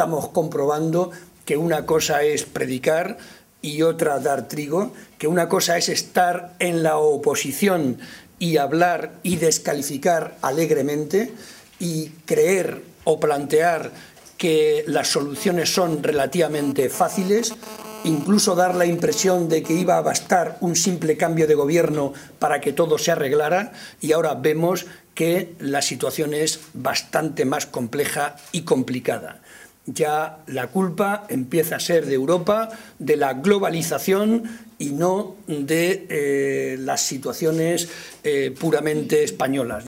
estamos comprobando que una cosa es predicar y otra dar trigo, que una cosa es estar en la oposición y hablar y descalificar alegremente y creer o plantear que las soluciones son relativamente fáciles, incluso dar la impresión de que iba a bastar un simple cambio de gobierno para que todo se arreglara, y ahora vemos que la situación es bastante más compleja y complicada. Ya la culpa empieza a ser de Europa, de la globalización y no de las situaciones puramente españolas.